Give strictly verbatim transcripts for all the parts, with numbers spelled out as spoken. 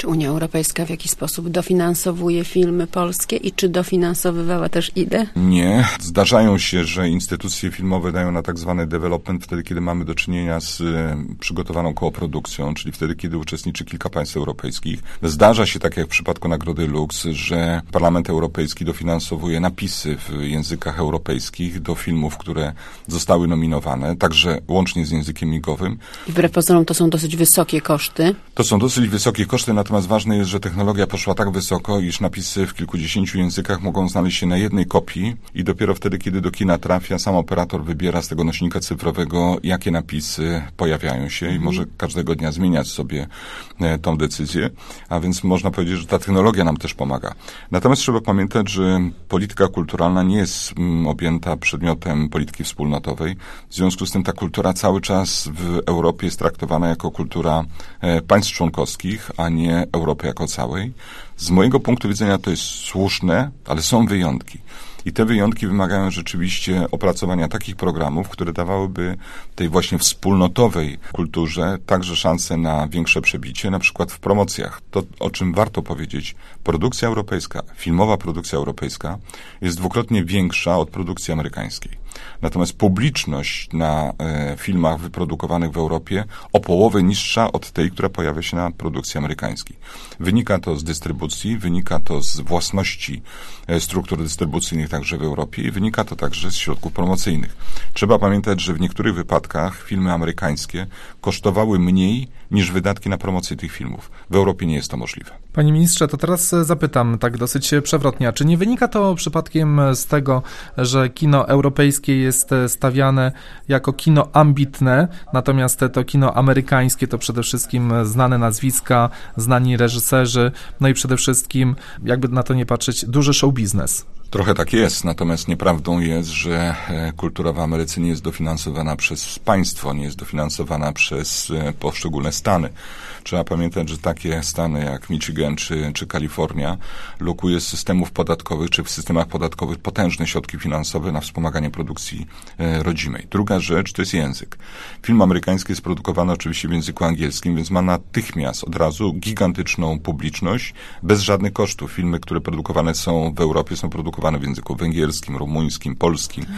Czy Unia Europejska w jakiś sposób dofinansowuje filmy polskie i czy dofinansowywała też I D E? Nie. Zdarzają się, że instytucje filmowe dają na tak zwany development wtedy, kiedy mamy do czynienia z e, przygotowaną koprodukcją, czyli wtedy, kiedy uczestniczy kilka państw europejskich. Zdarza się, tak jak w przypadku Nagrody Lux, że Parlament Europejski dofinansowuje napisy w językach europejskich do filmów, które zostały nominowane, także łącznie z językiem migowym. I wbrew pozorom to są dosyć wysokie koszty. To są dosyć wysokie koszty, natomiast ważne jest, że technologia poszła tak wysoko, iż napisy w kilkudziesięciu językach mogą znaleźć się na jednej kopii i dopiero wtedy, kiedy do kina trafia, sam operator wybiera z tego nośnika cyfrowego, jakie napisy pojawiają się i może każdego dnia zmieniać sobie e, tą decyzję, a więc można powiedzieć, że ta technologia nam też pomaga. Natomiast trzeba pamiętać, że polityka kulturalna nie jest mm, objęta przedmiotem polityki wspólnotowej. W związku z tym ta kultura cały czas w Europie jest traktowana jako kultura e, państw członkowskich, a nie Europy jako całej. Z mojego punktu widzenia to jest słuszne, ale są wyjątki. I te wyjątki wymagają rzeczywiście opracowania takich programów, które dawałyby tej właśnie wspólnotowej kulturze także szansę na większe przebicie, na przykład w promocjach. To, o czym warto powiedzieć, produkcja europejska, filmowa produkcja europejska jest dwukrotnie większa od produkcji amerykańskiej. Natomiast publiczność na e, filmach wyprodukowanych w Europie o połowę niższa od tej, która pojawia się na produkcji amerykańskiej. Wynika to z dystrybucji, wynika to z własności e, struktur dystrybucyjnych także w Europie i wynika to także z środków promocyjnych. Trzeba pamiętać, że w niektórych wypadkach filmy amerykańskie kosztowały mniej niż wydatki na promocję tych filmów. W Europie nie jest to możliwe. Panie ministrze, to teraz zapytam tak dosyć przewrotnie, czy nie wynika to przypadkiem z tego, że kino europejskie jest stawiane jako kino ambitne, natomiast to kino amerykańskie to przede wszystkim znane nazwiska, znani reżyserzy, no i przede wszystkim, jakby na to nie patrzeć, duży show biznes? Trochę tak jest, natomiast nieprawdą jest, że kultura w Ameryce nie jest dofinansowana przez państwo, nie jest dofinansowana przez poszczególne stany. Trzeba pamiętać, że takie stany jak Michigan czy, czy Kalifornia lokuje z systemów podatkowych, czy w systemach podatkowych potężne środki finansowe na wspomaganie produkcji e, rodzimej. Druga rzecz to jest język. Film amerykański jest produkowany oczywiście w języku angielskim, więc ma natychmiast od razu gigantyczną publiczność, bez żadnych kosztów. Filmy, które produkowane są w Europie, są produkowane w języku węgierskim, rumuńskim, polskim,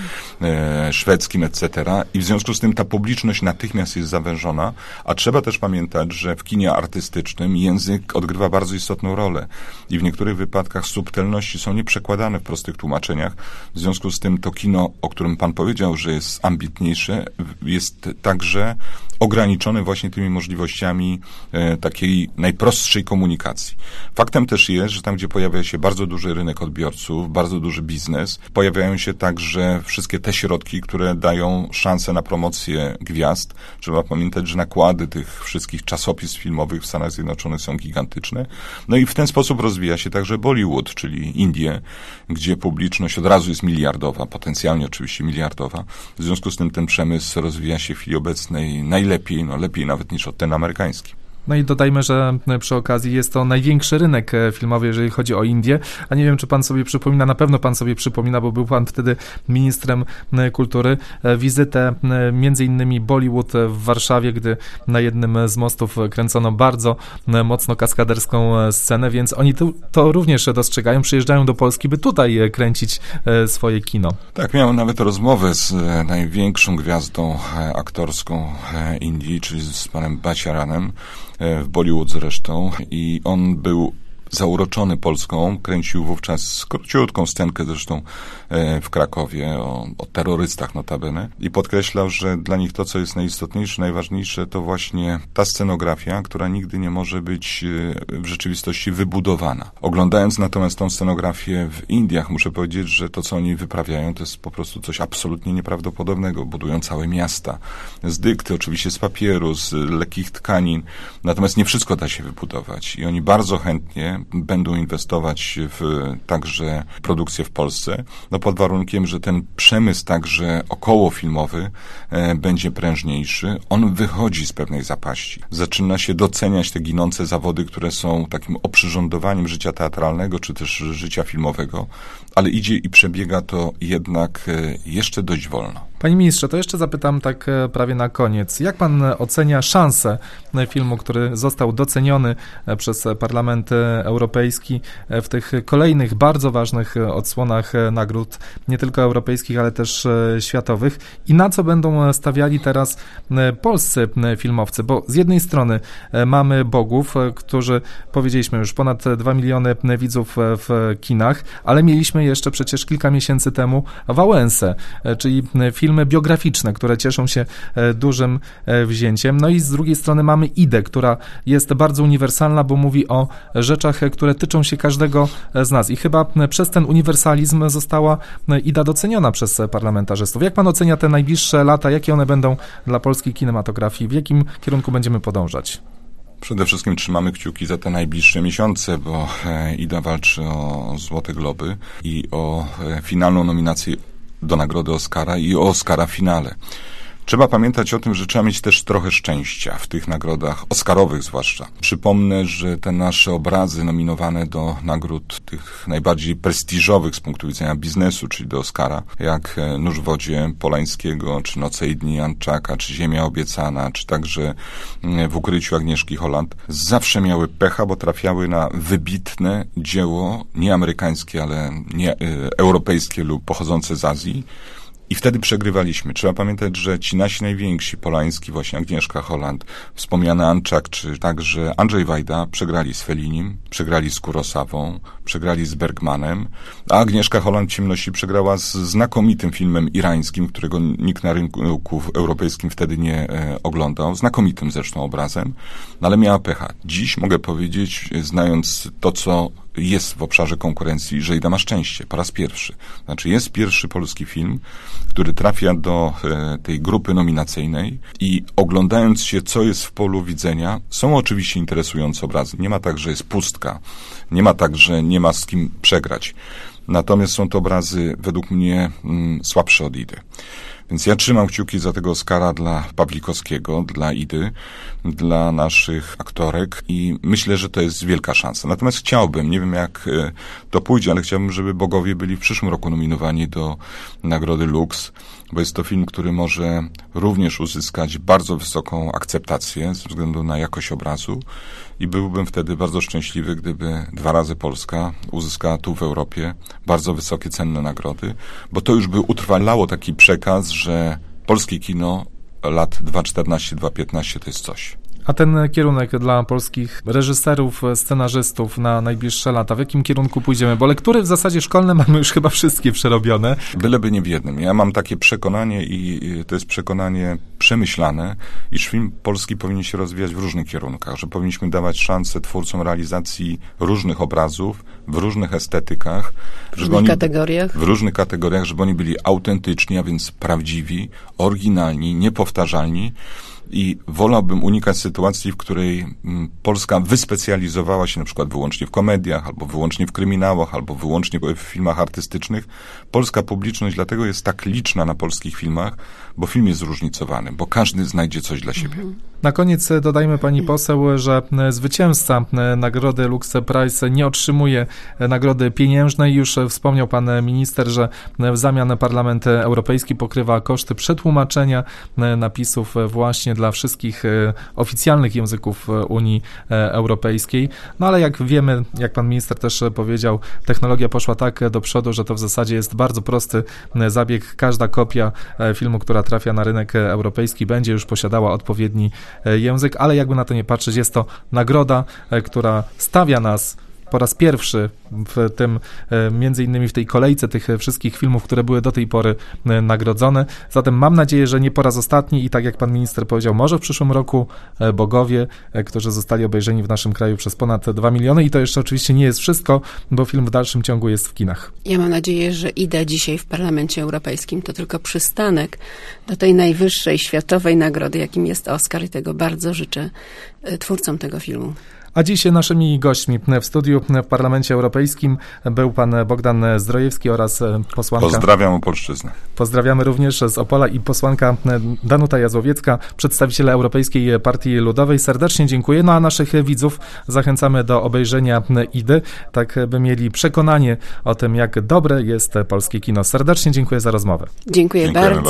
e, szwedzkim, et cetera. I w związku z tym ta publiczność natychmiast jest zawężona, a trzeba też pamiętać, że w kinie artystycznym język odgrywa bardzo istotną rolę i w niektórych wypadkach subtelności są nieprzekładane w prostych tłumaczeniach. W związku z tym to kino, o którym pan powiedział, że jest ambitniejsze, jest także ograniczone właśnie tymi możliwościami e, takiej najprostszej komunikacji. Faktem też jest, że tam, gdzie pojawia się bardzo duży rynek odbiorców, bardzo duży biznes, pojawiają się także wszystkie te środki, które dają szansę na promocję gwiazd. Trzeba pamiętać, że nakłady tych wszystkich czasopism filmowych w Stanach Zjednoczonych są gigantyczne. No i w ten sposób rozwija się także Bollywood, czyli Indie, gdzie publiczność od razu jest miliardowa, potencjalnie oczywiście miliardowa. W związku z tym ten przemysł rozwija się w chwili obecnej najlepiej, no lepiej nawet niż ten amerykański. No i dodajmy, że przy okazji jest to największy rynek filmowy, jeżeli chodzi o Indię, a nie wiem, czy pan sobie przypomina, na pewno pan sobie przypomina, bo był pan wtedy ministrem kultury, wizytę między innymi Bollywood w Warszawie, gdy na jednym z mostów kręcono bardzo mocno kaskaderską scenę, więc oni tu, to również dostrzegają, przyjeżdżają do Polski, by tutaj kręcić swoje kino. Tak, miałem nawet rozmowę z największą gwiazdą aktorską Indii, czyli z panem Bachcharanem, w Bollywood zresztą, i on był zauroczony Polską, kręcił wówczas króciutką scenkę zresztą w Krakowie o, o terrorystach notabene i podkreślał, że dla nich to, co jest najistotniejsze, najważniejsze, to właśnie ta scenografia, która nigdy nie może być w rzeczywistości wybudowana. Oglądając natomiast tą scenografię w Indiach, muszę powiedzieć, że to, co oni wyprawiają, to jest po prostu coś absolutnie nieprawdopodobnego. Budują całe miasta z dykty, oczywiście z papieru, z lekkich tkanin, natomiast nie wszystko da się wybudować i oni bardzo chętnie będą inwestować w także produkcję w Polsce, no pod warunkiem, że ten przemysł także okołofilmowy e, będzie prężniejszy. On wychodzi z pewnej zapaści. Zaczyna się doceniać te ginące zawody, które są takim oprzyrządowaniem życia teatralnego, czy też życia filmowego, ale idzie i przebiega to jednak e, jeszcze dość wolno. Panie ministrze, to jeszcze zapytam tak prawie na koniec. Jak pan ocenia szansę filmu, który został doceniony przez Parlament Europejski w tych kolejnych bardzo ważnych odsłonach nagród, nie tylko europejskich, ale też światowych, i na co będą stawiali teraz polscy filmowcy? Bo z jednej strony mamy bogów, którzy, powiedzieliśmy już, ponad dwa miliony widzów w kinach, ale mieliśmy jeszcze przecież kilka miesięcy temu Wałęsę, czyli film filmy biograficzne, które cieszą się dużym wzięciem. No i z drugiej strony mamy Idę, która jest bardzo uniwersalna, bo mówi o rzeczach, które tyczą się każdego z nas. I chyba przez ten uniwersalizm została Ida doceniona przez parlamentarzystów. Jak pan ocenia te najbliższe lata? Jakie one będą dla polskiej kinematografii? W jakim kierunku będziemy podążać? Przede wszystkim trzymamy kciuki za te najbliższe miesiące, bo Ida walczy o Złote Globy i o finalną nominację do nagrody Oscara i o Oscara w finale. Trzeba pamiętać o tym, że trzeba mieć też trochę szczęścia w tych nagrodach, oscarowych zwłaszcza. Przypomnę, że te nasze obrazy nominowane do nagród tych najbardziej prestiżowych z punktu widzenia biznesu, czyli do Oscara, jak Nóż w wodzie Polańskiego, czy Noce i dni Janczaka, czy Ziemia obiecana, czy także W ukryciu Agnieszki Holland, zawsze miały pecha, bo trafiały na wybitne dzieło, nie amerykańskie, ale nie y, europejskie lub pochodzące z Azji. I wtedy przegrywaliśmy. Trzeba pamiętać, że ci nasi najwięksi, Polański, właśnie Agnieszka Holland, wspomniany Anczak, czy także Andrzej Wajda, przegrali z Fellinim, przegrali z Kurosawą, przegrali z Bergmanem, a Agnieszka Holland w ciemności przegrała z znakomitym filmem irańskim, którego nikt na rynku europejskim wtedy nie e, oglądał, znakomitym zresztą obrazem, no ale miała pecha. Dziś mogę powiedzieć, znając to, co jest w obszarze konkurencji, że Ida ma szczęście po raz pierwszy. Znaczy jest pierwszy polski film, który trafia do e, tej grupy nominacyjnej i oglądając się, co jest w polu widzenia, są oczywiście interesujące obrazy. Nie ma tak, że jest pustka. Nie ma tak, że nie ma z kim przegrać. Natomiast są to obrazy według mnie mm, słabsze od Idy. Więc ja trzymam kciuki za tego Oscara dla Pawlikowskiego, dla Idy, dla naszych aktorek i myślę, że to jest wielka szansa. Natomiast chciałbym, nie wiem jak to pójdzie, ale chciałbym, żeby bogowie byli w przyszłym roku nominowani do Nagrody Lux, bo jest to film, który może również uzyskać bardzo wysoką akceptację ze względu na jakość obrazu i byłbym wtedy bardzo szczęśliwy, gdyby dwa razy Polska uzyskała tu w Europie bardzo wysokie, cenne nagrody, bo to już by utrwalało taki przekaz, że polskie kino lat dwa tysiące czternaście do dwa tysiące piętnaście to jest coś. A ten kierunek dla polskich reżyserów, scenarzystów na najbliższe lata, w jakim kierunku pójdziemy? Bo lektury w zasadzie szkolne mamy już chyba wszystkie przerobione. Byleby nie w jednym. Ja mam takie przekonanie i to jest przekonanie przemyślane, iż film polski powinien się rozwijać w różnych kierunkach, że powinniśmy dawać szansę twórcom realizacji różnych obrazów, w różnych estetykach. W różnych oni, kategoriach. W różnych kategoriach, żeby oni byli autentyczni, a więc prawdziwi, oryginalni, niepowtarzalni. I wolałbym unikać sytuacji, w której m, Polska wyspecjalizowała się na przykład wyłącznie w komediach, albo wyłącznie w kryminałach, albo wyłącznie w filmach artystycznych. Polska publiczność dlatego jest tak liczna na polskich filmach, bo film jest zróżnicowany, bo każdy znajdzie coś dla siebie. Na koniec dodajmy, pani poseł, że zwycięzca nagrody Lux Prize nie otrzymuje nagrody pieniężnej. Już wspomniał pan minister, że w zamian Parlament Europejski pokrywa koszty przetłumaczenia napisów właśnie dla wszystkich oficjalnych języków Unii Europejskiej. No ale jak wiemy, jak pan minister też powiedział, technologia poszła tak do przodu, że to w zasadzie jest bardzo prosty zabieg. Każda kopia filmu, która trafia na rynek europejski, będzie już posiadała odpowiedni język, ale jakby na to nie patrzeć, jest to nagroda, która stawia nas po raz pierwszy w tym, między innymi w tej kolejce tych wszystkich filmów, które były do tej pory nagrodzone. Zatem mam nadzieję, że nie po raz ostatni i tak jak pan minister powiedział, może w przyszłym roku bogowie, którzy zostali obejrzeni w naszym kraju przez ponad dwa miliony i to jeszcze oczywiście nie jest wszystko, bo film w dalszym ciągu jest w kinach. Ja mam nadzieję, że Ida dzisiaj w Parlamencie Europejskim to tylko przystanek do tej najwyższej światowej nagrody, jakim jest Oscar i tego bardzo życzę twórcom tego filmu. A dziś naszymi gośćmi w studiu w Parlamencie Europejskim był pan Bogdan Zdrojewski oraz posłanka... Pozdrawiam Opolszczyznę. Pozdrawiamy również z Opola i posłanka Danuta Jazłowiecka, przedstawiciele Europejskiej Partii Ludowej. Serdecznie dziękuję. No a naszych widzów zachęcamy do obejrzenia Idy, tak by mieli przekonanie o tym, jak dobre jest polskie kino. Serdecznie dziękuję za rozmowę. Dziękuję Dziękujemy bardzo. bardzo.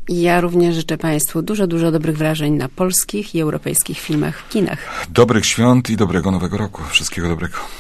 I ja również życzę Państwu dużo, dużo dobrych wrażeń na polskich i europejskich filmach w kinach. Dobrych świąt i dobrego nowego roku. Wszystkiego dobrego.